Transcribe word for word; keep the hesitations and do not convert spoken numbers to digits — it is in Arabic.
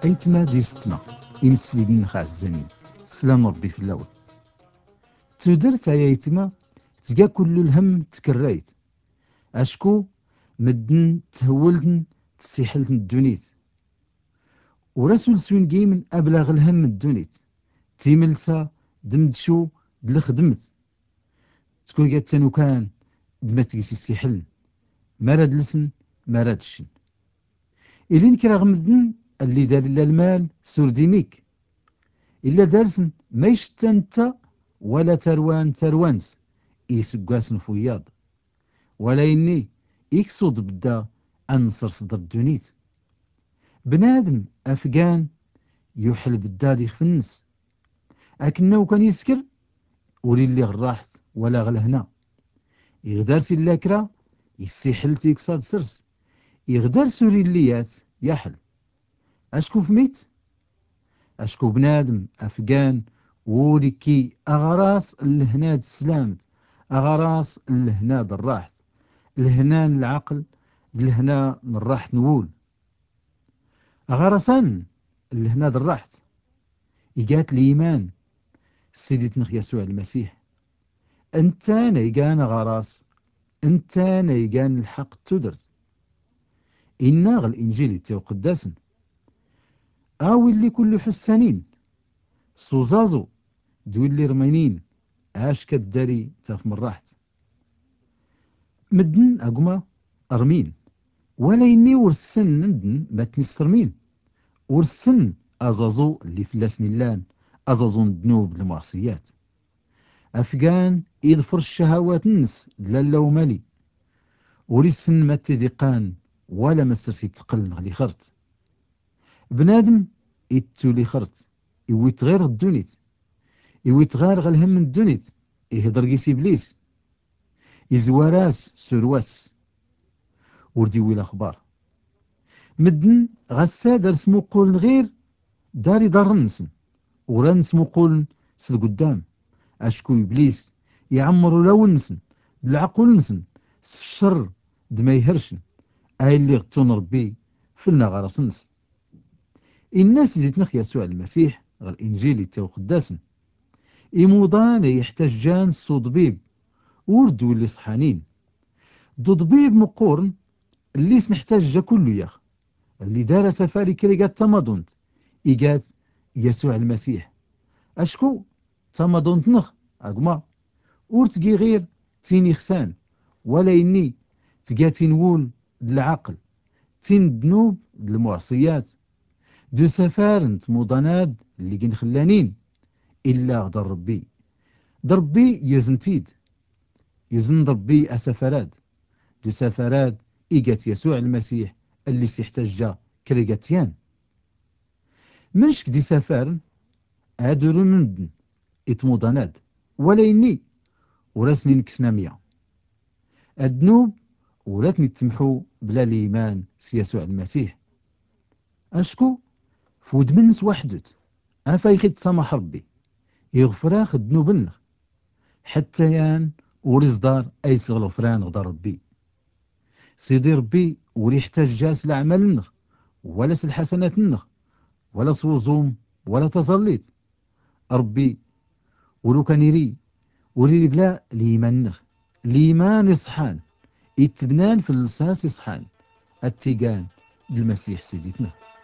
أيتما دي ستما إمسفليدن خاع الزمين سلام ربي في اللول تودرت يا يتما تلقى كل الهم تكريت أشكو مدن تهولدن تسيحلتن الدونيت ورسول سوين جيمن أبلغ الهم الدونيت تيملسا دمدشو دل خدمت تكون قد تنو كان دمتيسي السيحل مراد لسن مراد الشن إلين كرا غمدن اللي دار إلا المال سور ديميك إلا دارسن ما يشتنتا ولا تروان تروانس يسقاسن فوياض ولا إني يكسود بدا أنصر صدر الدونيت بنادم أفقان يحل بالداد يخفنس أكنه كان يسكر ولي اللي غراحت ولا غلهنا يغدار سي اللاكرا يسيحل تيكساد سرس يغدار سوري الليات يحل أشكو فميت أشكو بنادم أفقان وريكي أغراس الهناد سلامت أغراس الهناد الراحت الهنا العقل الهنا من راحت نقول أغرسان الهناد الراحت إيجات الإيمان سيدي تنخ يسوع المسيح أنت نيجان غراس أنت نيجان الحق تدرس إنا غ الإنجيل تيو قداسن أو اللي كل حسانين سوزازو دوي اللي رمينين عاش كالداري تاف من راحت مدن أقما أرمين ولا إني ورسن ندن ما تنسرمين ورسن أزازو اللي فلاسن اللان أزازو الذنوب المعصيات أفقان يظفر الشهوات نس لا ومالي ورسن ما تدقان ولا مسرسي تقل غلي خرت بنادم يتولي خرت يويت غير الدونيت يويت غير غالهم الدونيت يهدر قيس إبليس يزواراس سرواس ورديوي الأخبار مدن غسا دار سمو قول غير داري دار نسن وران سمو قول سل قدام أشكو إبليس يعمرو لو نسن بالعقول نسن الشر دما يهرشن أي اللي غتون ربي فلنا غرس نسن الناس اللي تنخ يسوع المسيح غير الإنجيل تاو قداسن إموضان يحتاجان صدبيب وردو اللي صحانين ضدبيب مقورن اللي سنحتاج جا كله ياخ اللي دار سفاري كريقات تمادونت إيقات يسوع المسيح أشكو تمادونت نخ أقما ورتقي غير تيني خسان ولا إني تقاتي نقول للعقل تين الذنوب المعصيات دو سفارنت مضاناد اللي كين خلانين إلا غدر ربي دربي يزنتيد يزن ربي أسفراد دو سفراد إيقات يسوع المسيح اللي سيحتاج كريقاتيان منشك دي سفارن أدرون ندن إتموضاناد ولا إني وراسني نكسنا مية الذنوب ولاتني تمحو بلا الإيمان سي يسوع المسيح أشكو فود منس وحدت أفايخي تسامح ربي يغفراخ الذنوب النخ حتى يان ورزدار أي صغلو فران غدار ربي سيدي ربي وري يحتاج جاس الأعمال النخ ولا الحسنات النخ ولا صوزوم ولا تزليت ربي ولو كان يري وري بلا الإيمان نخ الإيمان يصحان يتبنان في اللصاص يصحان التيقان المسيح سيدتنا